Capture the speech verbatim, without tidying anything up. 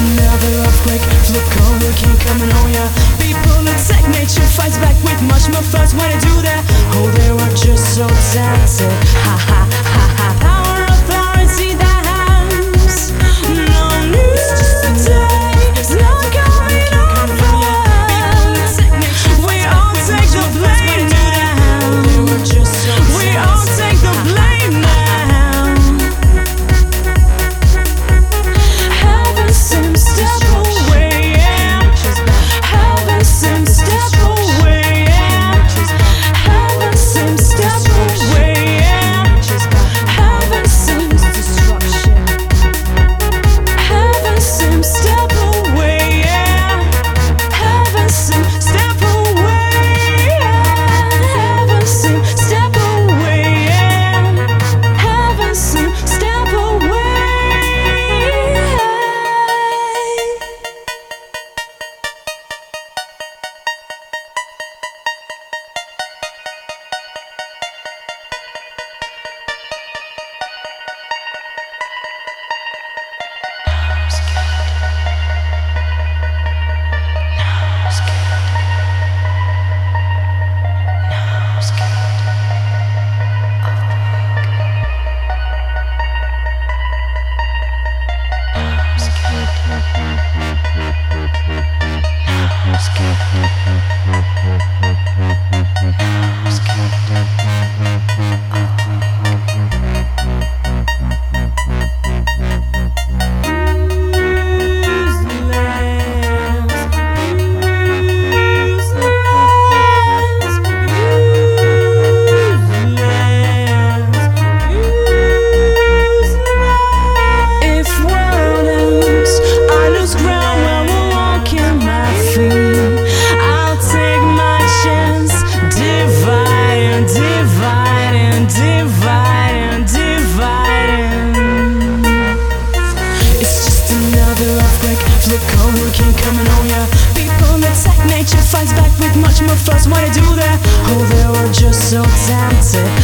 another earthquake, flip hurricane coming on ya. People attack, nature fights back with much more force. Why they do that? Oh, they were just so talented. Ha ha ha ha. Power, authority that has no need today. It's not coming over. We all take the blame now. We all take the blame now. Coming on ya. People attack, nature fights back with much more force. Why they do that? Oh, they were just so talented.